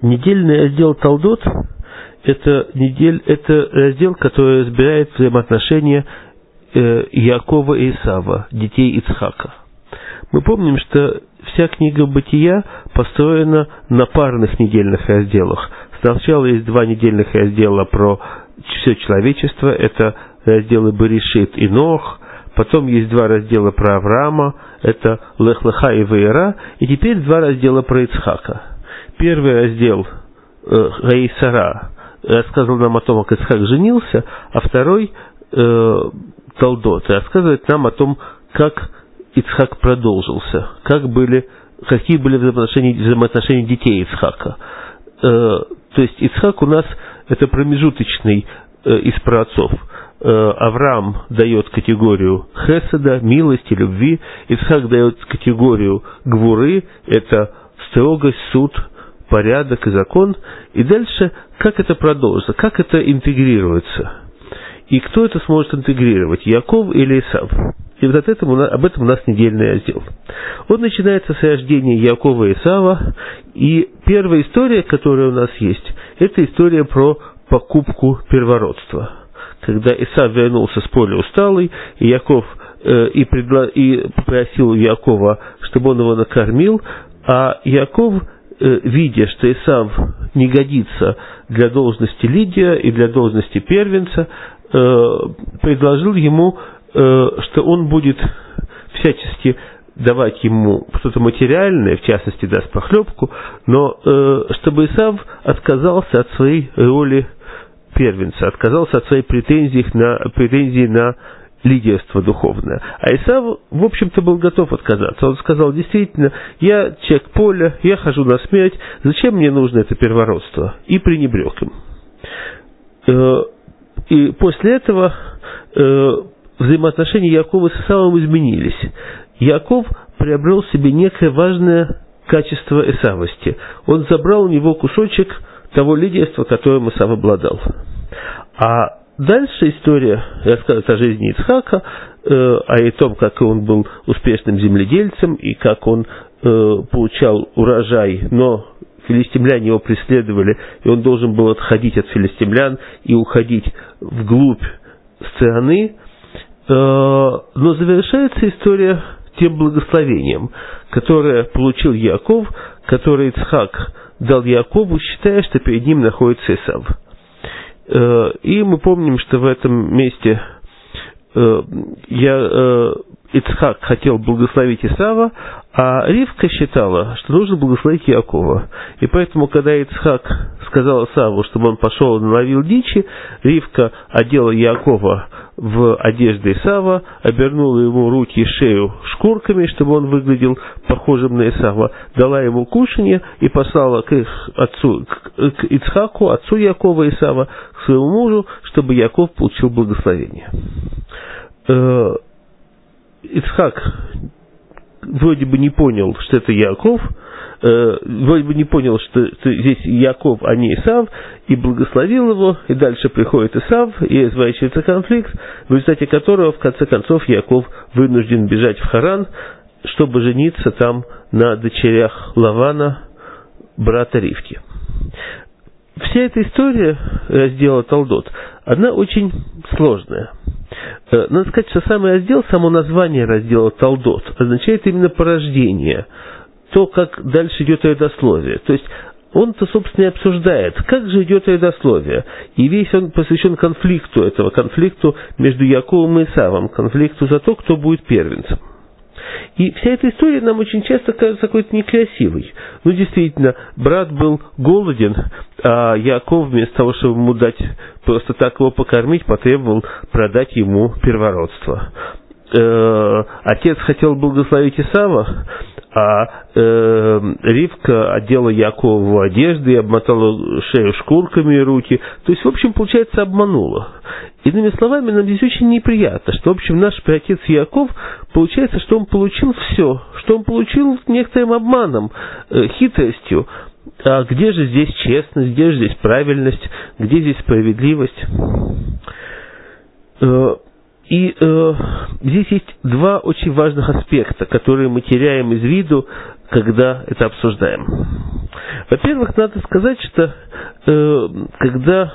Недельный раздел Толдот – это раздел, который разбирает взаимоотношения Яакова и Исава, детей Ицхака. Мы помним, что вся книга Бытия построена на парных недельных разделах. Сначала есть 2 недельных раздела про все человечество, это разделы Берешит и Нох. Потом есть 2 раздела про Авраама, это Лех Леха и Ваера, и теперь 2 раздела про Ицхака. Первый раздел Гаи Сара рассказывал нам о том, как Ицхак женился, а второй Толдот рассказывает нам о том, как Ицхак продолжился, какие были взаимоотношения детей Ицхака. То есть Ицхак у нас это промежуточный из праотцов. Авраам дает категорию хеседа, милости, любви. Ицхак дает категорию гвуры, это строгость, суд, порядок и закон. И дальше, как это продолжится, как это интегрируется. И кто это сможет интегрировать, Яаков или Исав? И вот об этом у нас недельный раздел. Он начинается с рождения Яакова и Исава. И первая история, которая у нас есть, это история про покупку первородства. Когда Исав вернулся с поля усталый, и Яаков попросил Яакова, чтобы он его накормил, а Яаков, видя, что Исав не годится для должности лидера и для должности первенца, предложил ему, что он будет всячески давать ему что-то материальное, в частности, даст похлебку, но чтобы Исав отказался от своей роли первенца, отказался от своей претензии на лидерство духовное. А Исав, в общем-то, был готов отказаться. Он сказал, действительно, я человек поля, я хожу на смерть, зачем мне нужно это первородство? И пренебрег им. И после этого взаимоотношения Яакова с Исавом изменились. Яаков приобрел себе некое важное качество исавости. Он забрал у него кусочек того лидерства, которым Исав обладал. А дальше история рассказывает о жизни Ицхака, о том, как он был успешным земледельцем и как он получал урожай, но филистимляне его преследовали, и он должен был отходить от филистимлян и уходить вглубь страны. Но завершается история тем благословением, которое получил Яаков, которое Ицхак дал Яакову, считая, что перед ним находится Исав. И мы помним, что в этом месте Ицхак хотел благословить Исава, а Ривка считала, что нужно благословить Яакова. И поэтому, когда Ицхак сказал Исаву, чтобы он пошел и наловил дичи, Ривка одела Яакова в одежды Исава, обернула ему руки и шею шкурками, чтобы он выглядел похожим на Исава, дала ему кушанье и послала к Ицхаку, отцу Яакова Исава, к своему мужу, чтобы Яаков получил благословение. Ицхак вроде бы не понял, что это Яаков, вроде бы не понял, что здесь Яаков, а не Исав, и благословил его, и дальше приходит Исав, и разворачивается конфликт, в результате которого, в конце концов, Яаков вынужден бежать в Харан, чтобы жениться там на дочерях Лавана, брата Ривки. Вся эта история раздела Толдот, она очень сложная. Надо сказать, что самый раздел, само название раздела Толдот означает именно порождение, то, как дальше идет родословие. То есть он-то, собственно, и обсуждает, как же идет родословие. И весь он посвящен конфликту между Яаковом и Исавом, конфликту за то, кто будет первенцем. И вся эта история нам очень часто кажется какой-то некрасивой. Ну, действительно, брат был голоден, а Яаков, вместо того, чтобы ему дать просто так его покормить, потребовал продать ему первородство. Отец хотел благословить Исава, а Ривка одела Яакову одежды и обмотала шею шкурками и руки. То есть, в общем, получается, обманула. Иными словами, нам здесь очень неприятно, что, в общем, наш праотец Яаков, получается, что он получил все, что он получил некоторым обманом, хитростью. А где же здесь честность, где же здесь правильность, где здесь справедливость? И здесь есть два очень важных аспекта, которые мы теряем из виду, когда это обсуждаем. Во-первых, надо сказать, что когда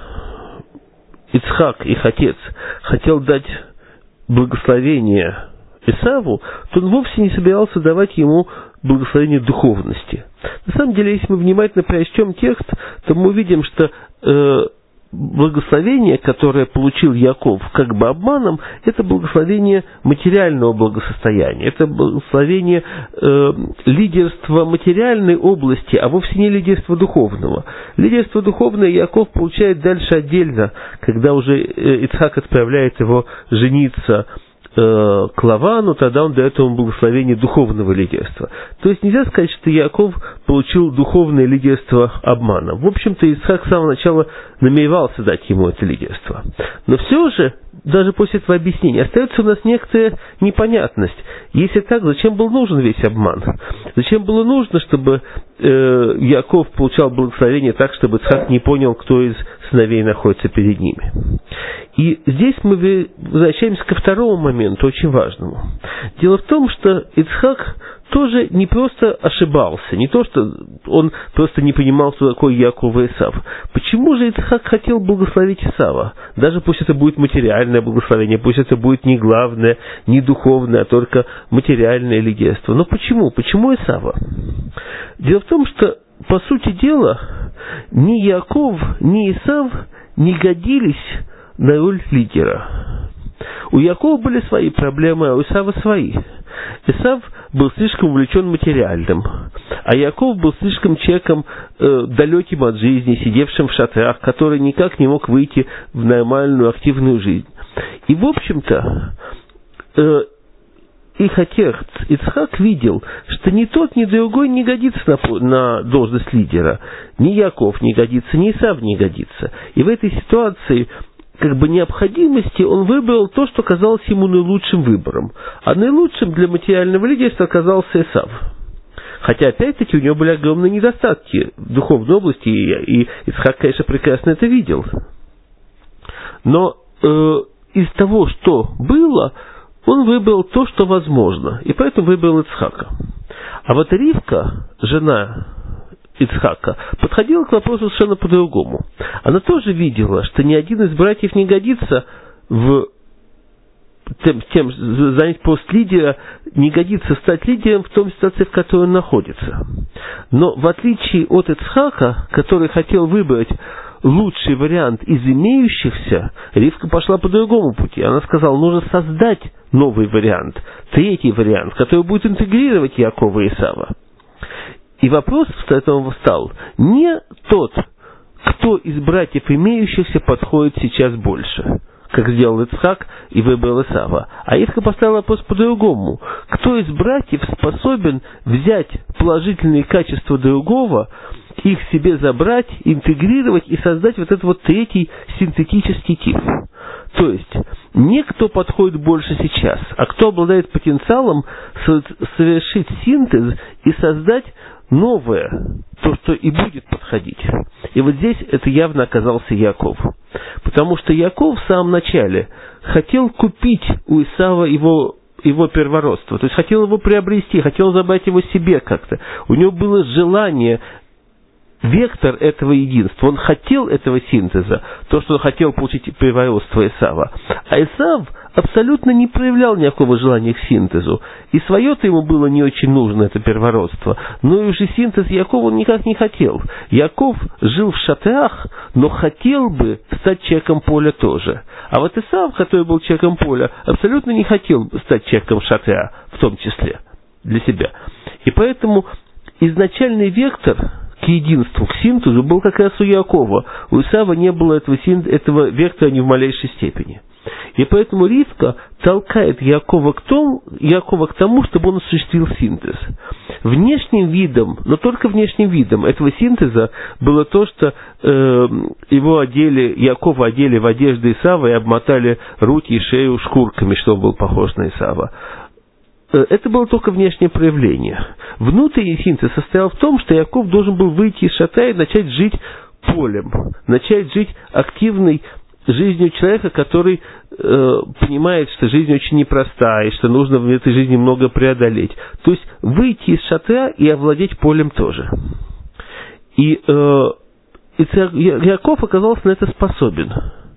Ицхак, их отец, хотел дать благословение Исаву, то он вовсе не собирался давать ему благословение духовности. На самом деле, если мы внимательно прочтем текст, то мы увидим, что благословение, которое получил Яков как бы обманом, это благословение материального благосостояния, это благословение лидерства материальной области, а вовсе не лидерства духовного. Лидерство духовное Яков получает дальше отдельно, когда уже Ицхак отправляет его жениться к Лавану, тогда он дает ему благословение духовного лидерства. То есть нельзя сказать, что Яков получил духовное лидерство обманом. В общем-то, Ицхак с самого начала намеревался дать ему это лидерство. Но все же, даже после этого объяснения, остается у нас некоторая непонятность. Если так, зачем был нужен весь обман? Зачем было нужно, чтобы Яков получал благословение так, чтобы Ицхак не понял, кто из сыновей находится перед ними? И здесь мы возвращаемся ко второму моменту, очень важному. Дело в том, что Ицхак тоже не просто ошибался, не то, что он просто не понимал, что такое Яков и Исав. Почему же Ицхак хотел благословить Исава? Даже пусть это будет материальное благословение, пусть это будет не главное, не духовное, а только материальное лидерство. Но почему? Почему Исава? Дело в том, что, по сути дела, ни Яков, ни Исав не годились на роль лидера. У Якова были свои проблемы, а у Исава свои. Исав был слишком увлечен материальным, а Яков был слишком человеком далеким от жизни, сидевшим в шатрах, который никак не мог выйти в нормальную активную жизнь. И, в общем-то, их отец Ицхак видел, что ни тот, ни другой не годится на должность лидера. Ни Яков не годится, ни Исав не годится. И в этой ситуации как бы необходимости он выбрал то, что казалось ему наилучшим выбором. А наилучшим для материального лидерства оказался Исав. Хотя, опять-таки, у него были огромные недостатки в духовной области, и Ицхак, конечно, прекрасно это видел. Но из того, что было, он выбрал то, что возможно, и поэтому выбрал Ицхака. А вот Ривка, жена Ицхака, подходила к вопросу совершенно по-другому. Она тоже видела, что ни один из братьев не годится занять пост лидера, не годится стать лидером в том ситуации, в которой он находится. Но в отличие от Ицхака, который хотел выбрать лучший вариант из имеющихся, Ривка пошла по другому пути. Она сказала, нужно создать новый вариант, третий вариант, который будет интегрировать Якова и Исава. И вопрос с этого встал не тот, кто из братьев имеющихся подходит сейчас больше, как сделал Ицхак и выбрал Исава. А Ривка поставила вопрос по-другому. Кто из братьев способен взять положительные качества другого, их себе забрать, интегрировать и создать вот этот вот третий синтетический тип? То есть, не кто подходит больше сейчас, а кто обладает потенциалом совершить синтез и создать новое, то, что и будет подходить. И вот здесь это явно оказался Яков. Потому что Яков в самом начале хотел купить у Исава его первородство. То есть хотел его приобрести, хотел забрать его себе как-то. У него было желание, вектор этого единства. Он хотел этого синтеза, то, что он хотел получить первородство Исава. А Исав абсолютно не проявлял никакого желания к синтезу. И свое-то ему было не очень нужно, это первородство. Но и уже синтез Якова он никак не хотел. Яков жил в шатрах, но хотел бы стать человеком поля тоже. А вот Исав, который был человеком поля, абсолютно не хотел стать человеком шатра, в том числе, для себя. И поэтому изначальный вектор к единству, к синтезу был как раз у Якова. У Исава не было этого вектора ни в малейшей степени. И поэтому Ривка толкает Якова к тому, чтобы он осуществил синтез. Внешним видом, но только внешним видом этого синтеза было то, что Якова одели в одежды Исава и обмотали руки и шею шкурками, чтобы он был похож на Исава. Это было только внешнее проявление. Внутренний синтез состоял в том, что Яков должен был выйти из шатра и начать жить полем, начать жить активной жизнью человека, который понимает, что жизнь очень непростая, и что нужно в этой жизни много преодолеть. То есть выйти из шатра и овладеть полем тоже. И Яаков оказался на это способен.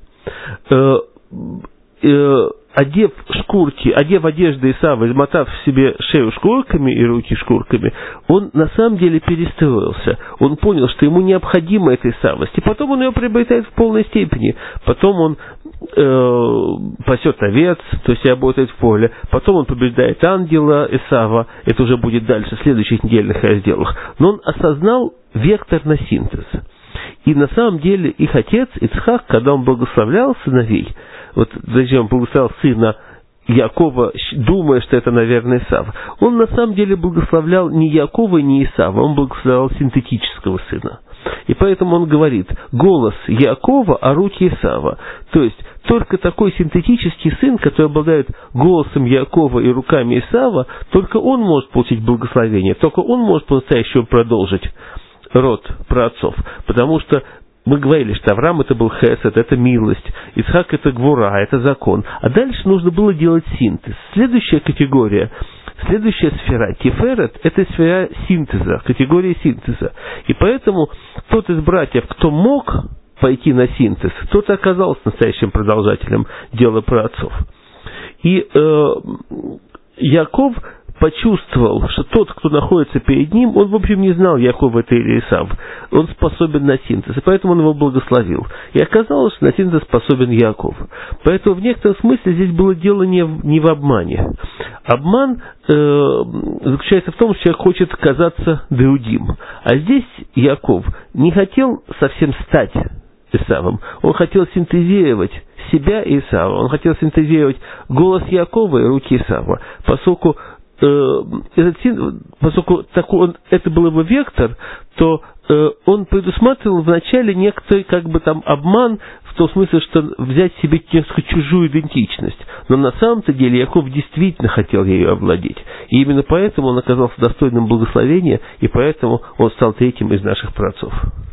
Одев одежды Исава, измотав себе шею шкурками и руки шкурками, он на самом деле перестроился. Он понял, что ему необходима эта Исавость. И потом он ее приобретает в полной степени. Потом он пасет овец, то есть работает в поле. Потом он побеждает ангела Исава. Это уже будет дальше, в следующих недельных разделах. Но он осознал вектор на синтез. И на самом деле их отец Ицхак, когда он благословлял сыновей, вот зачем он благословлял сына Яакова, думая, что это, наверное, Исав, он на самом деле благословлял не Яакова и не Исава, он благословлял синтетического сына. И поэтому он говорит: голос Яакова, а руки Исава. То есть только такой синтетический сын, который обладает голосом Яакова и руками Исава, только он может получить благословение, только он может по-настоящему продолжить род праотцов. Потому что мы говорили, что Авраам это был хесед, это милость, Ицхак это гвура, это закон. А дальше нужно было делать синтез. Следующая категория, следующая сфера, тиферет, это сфера синтеза, категория синтеза. И поэтому тот из братьев, кто мог пойти на синтез, тот и оказался настоящим продолжателем дела праотцов. И Яаков почувствовал, что тот, кто находится перед ним, он, в общем, не знал, Яаков это или Исав. Он способен на синтез, и поэтому он его благословил. И оказалось, что на синтез способен Яаков. Поэтому в некотором смысле здесь было дело не в обмане. Обман заключается в том, что человек хочет казаться другим. А здесь Яаков не хотел совсем стать Исавом. Он хотел синтезировать себя и Исава. Он хотел синтезировать голос Яакова и руки Исава. Поскольку это был его вектор, то он предусматривал вначале некоторый обман, в том смысле, что взять себе несколько чужую идентичность. Но на самом-то деле Яаков действительно хотел ею овладеть. И именно поэтому он оказался достойным благословения, и поэтому он стал третьим из наших праотцов.